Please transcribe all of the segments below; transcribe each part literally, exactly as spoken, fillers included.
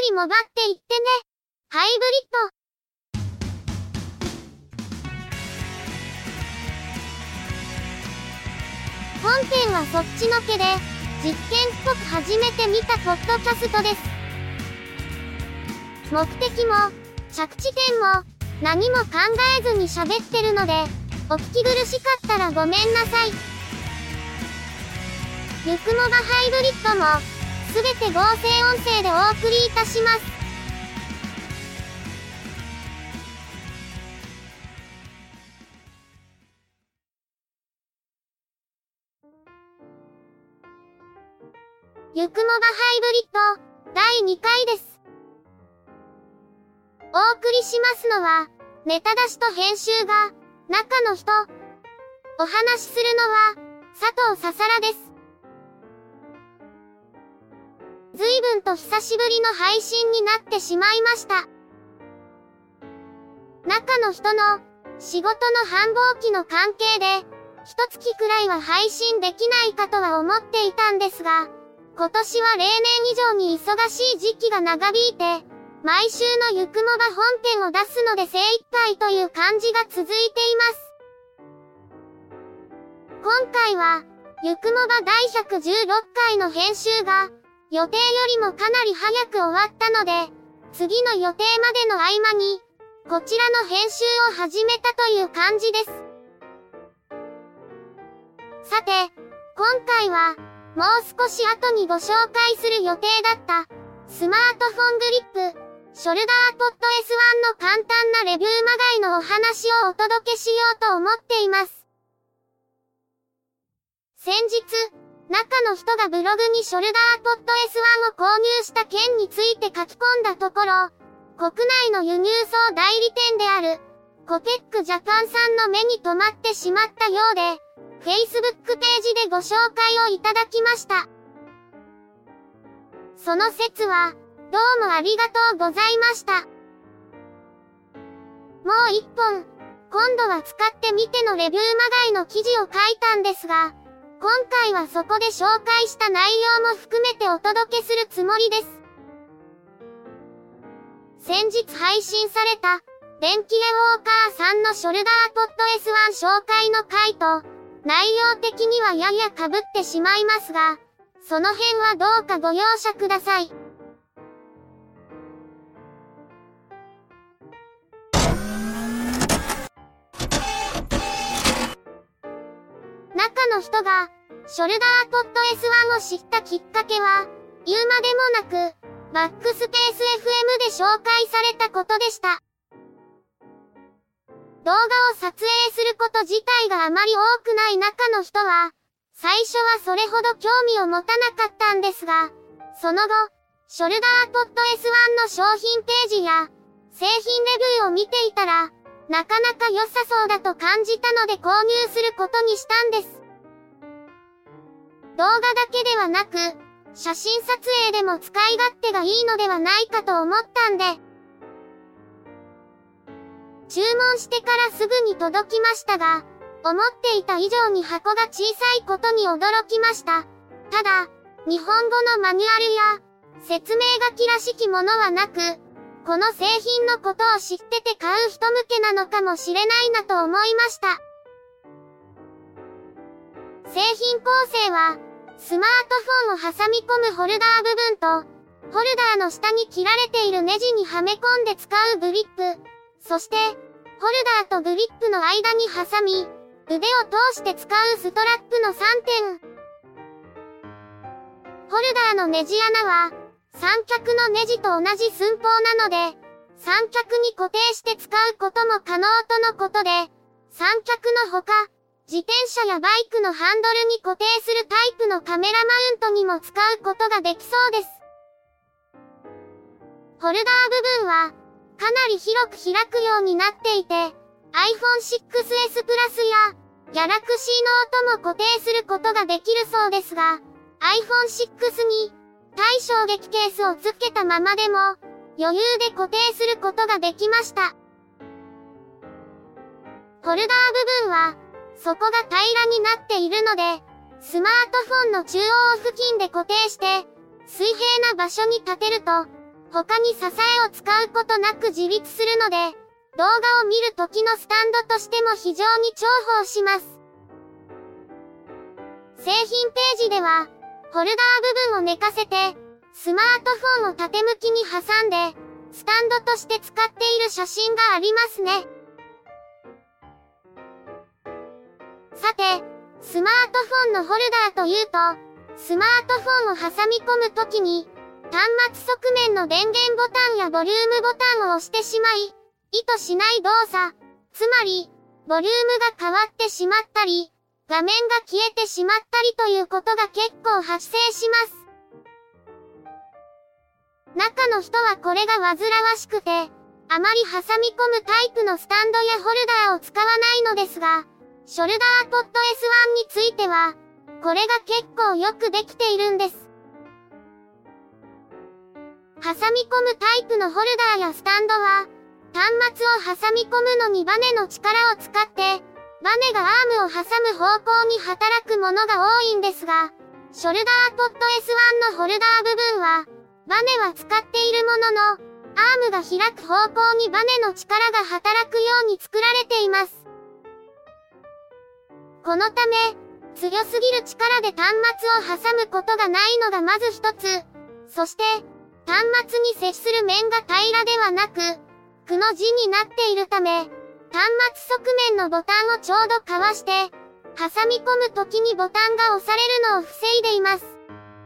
りも待っていってね。ハイブリッド。本編はそっちのけで、実験っぽく初めて見たポッドキャストです。目的も、着地点も、何も考えずに喋ってるので、お聞き苦しかったらごめんなさい。ゆくもばハイブリッドも、すべて合成音声でお送りいたします。ゆくもばハイブリッド、だいにかいです。お送りしますのは、ネタ出しと編集が、中の人。お話しするのは、佐藤ささらです。随分と久しぶりの配信になってしまいました。中の人の、仕事の繁忙期の関係で、一月くらいは配信できないかとは思っていたんですが、今年は例年以上に忙しい時期が長引いて、毎週のゆくもば本編を出すので精一杯という感じが続いています。今回は、ゆくもばだいひゃくじゅうろっかいの編集が、予定よりもかなり早く終わったので、次の予定までの合間に、こちらの編集を始めたという感じです。さて、今回は、もう少し後にご紹介する予定だった、スマートフォングリップ、ショルダーポッド エスワン の簡単なレビューまがいのお話をお届けしようと思っています。先日、中の人がブログにショルダーポッド エスワン を購入した件について書き込んだところ、国内の輸入総代理店である、コペックジャパンさんの目に留まってしまったようで、Facebook ページでご紹介をいただきました。その説は、どうもありがとうございました。もう一本、今度は使ってみてのレビューまがいの記事を書いたんですが、今回はそこで紹介した内容も含めてお届けするつもりです。先日配信された、電気レウォーカーさんのショルダーポッド エスワン 紹介の回と、内容的にはやや被ってしまいますが、その辺はどうかご容赦ください。中の人が、ショルダーポッド エスワン を知ったきっかけは、言うまでもなく、バックスペース エフエム で紹介されたことでした。動画を撮影すること自体があまり多くない中の人は、最初はそれほど興味を持たなかったんですが、その後、ショルダーポッド エスワン の商品ページや、製品レビューを見ていたら、なかなか良さそうだと感じたので購入することにしたんです。動画だけではなく、写真撮影でも使い勝手がいいのではないかと思ったんで、注文してからすぐに届きましたが、思っていた以上に箱が小さいことに驚きました。ただ、日本語のマニュアルや、説明書きらしきものはなく、この製品のことを知ってて買う人向けなのかもしれないなと思いました。製品構成は、スマートフォンを挟み込むホルダー部分と、ホルダーの下に切られているネジにはめ込んで使うグリップ、そして、ホルダーとグリップの間に挟み、腕を通して使うストラップのさんてん。ホルダーのネジ穴は、三脚のネジと同じ寸法なので、三脚に固定して使うことも可能とのことで、三脚のほか、自転車やバイクのハンドルに固定するタイプのカメラマウントにも使うことができそうです。ホルダー部分は、かなり広く開くようになっていて、アイフォンシックスエス プラスや、ギャラクシーノートも固定することができるそうですが、アイフォンシックス に、対衝撃ケースを付けたままでも、余裕で固定することができました。ホルダー部分は、底が平らになっているので、スマートフォンの中央付近で固定して、水平な場所に立てると、 他に支えを使うことなく自立するので、動画を見る時のスタンドとしても非常に重宝します。製品ページでは、ホルダー部分を寝かせて、スマートフォンを縦向きに挟んで、スタンドとして使っている写真がありますね。さて、スマートフォンのホルダーというと、スマートフォンを挟み込むときに、端末側面の電源ボタンやボリュームボタンを押してしまい、意図しない動作、つまり、ボリュームが変わってしまったり、画面が消えてしまったりということが結構発生します。中の人はこれが煩わしくて、あまり挟み込むタイプのスタンドやホルダーを使わないのですが、ショルダーポッド エスワン については、これが結構よくできているんです。挟み込むタイプのホルダーやスタンドは、端末を挟み込むのにバネの力を使って、バネがアームを挟む方向に働くものが多いんですが、ショルダーポッド エスワン のホルダー部分は、バネは使っているものの、アームが開く方向にバネの力が働くように作られています。このため、強すぎる力で端末を挟むことがないのがまず一つ。そして、端末に接する面が平らではなく、くの字になっているため、端末側面のボタンをちょうどかわして、挟み込むときにボタンが押されるのを防いでいます。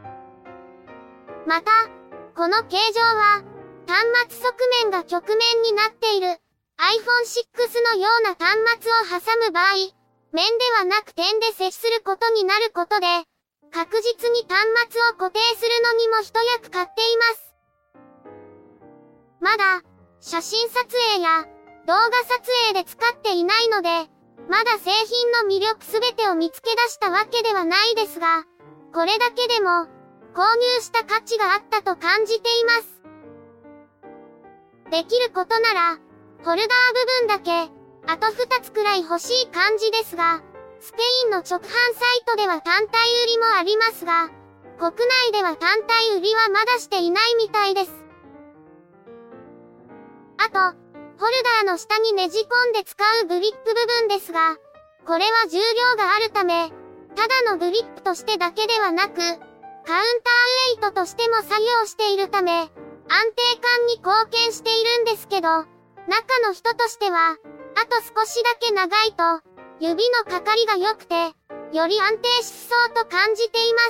また、この形状は、端末側面が曲面になっている アイフォンシックス のような端末を挟む場合、面ではなく点で接することになることで、確実に端末を固定するのにも一役買っています。まだ、写真撮影や動画撮影で使っていないので、まだ製品の魅力すべてを見つけ出したわけではないですが、これだけでも、購入した価値があったと感じています。できることなら、ホルダー部分だけ、あとふたつくらい欲しい感じですが、スペインの直販サイトでは単体売りもありますが、国内では単体売りはまだしていないみたいです。あと、ホルダーの下にねじ込んで使うグリップ部分ですが、これは重量があるため、ただのグリップとしてだけではなく、カウンターウェイトとしても作業しているため、安定感に貢献しているんですけど、中の人としては、あと少しだけ長いと、指のかかりが良くて、より安定しそうと感じています。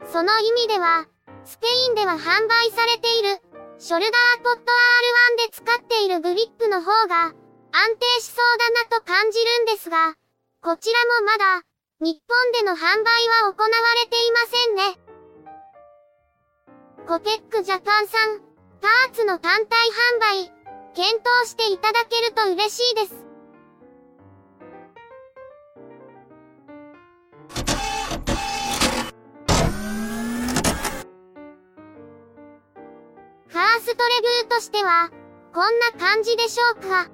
その意味では、スペインでは販売されている、ショルダーポッド アールワン で使っているグリップの方が、安定しそうだなと感じるんですが、こちらもまだ、日本での販売は行われていませんね。コペックジャパンさん、パーツの単体販売、検討していただけると嬉しいです。ファーストレビューとしては、こんな感じでしょうか。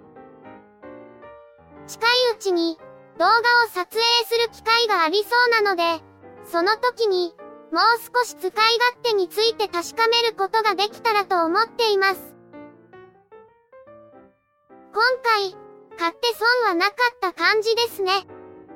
近いうちに動画を撮影する機会がありそうなので、その時にもう少し使い勝手について確かめることができたらと思っています。今回、買って損はなかった感じですね。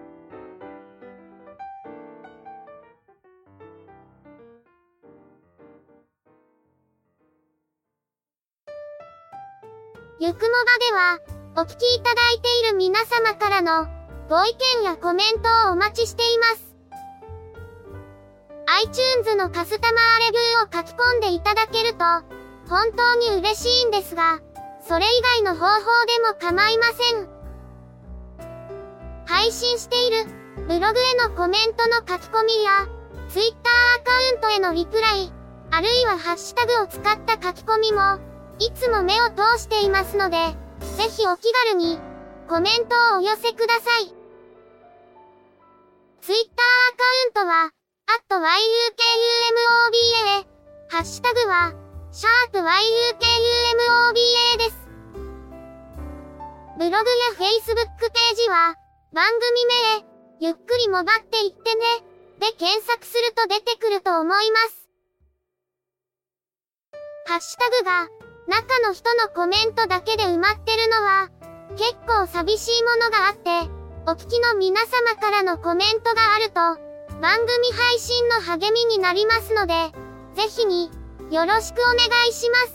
ゆくもばでは、お聞きいただいている皆様からのご意見やコメントをお待ちしています。iTunes のカスタマーレビューを書き込んでいただけると、本当に嬉しいんですが、それ以外の方法でも構いません。配信しているブログへのコメントの書き込みや、Twitter アカウントへのリプライ、あるいはハッシュタグを使った書き込みも、いつも目を通していますので、ぜひお気軽にコメントをお寄せください。Twitter アカウントは、アットワイユーケーユーエムオービーエー、ハッシュタグは、シャープ ワイユーケーユーエムオービーエー です。ブログや Facebook ページは、番組名、ゆっくりもばっていってね、で検索すると出てくると思います。 ハッシュタグが、中の人のコメントだけで埋まってるのは、結構寂しいものがあって、お聞きの皆様からのコメントがあると、番組配信の励みになりますので、ぜひに、よろしくお願いします。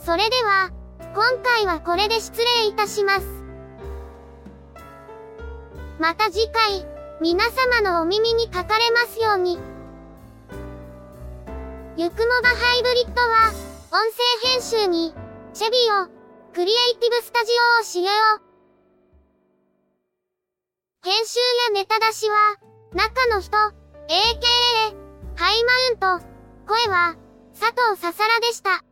それでは、今回はこれで失礼いたします。また次回、皆様のお耳にかかれますように。ゆくもばハイブリッドは、音声編集に、チェビオ、クリエイティブスタジオを使用。編集やネタ出しは、中の人、エーケーエー、ハイマウント、声は、佐藤ささらでした。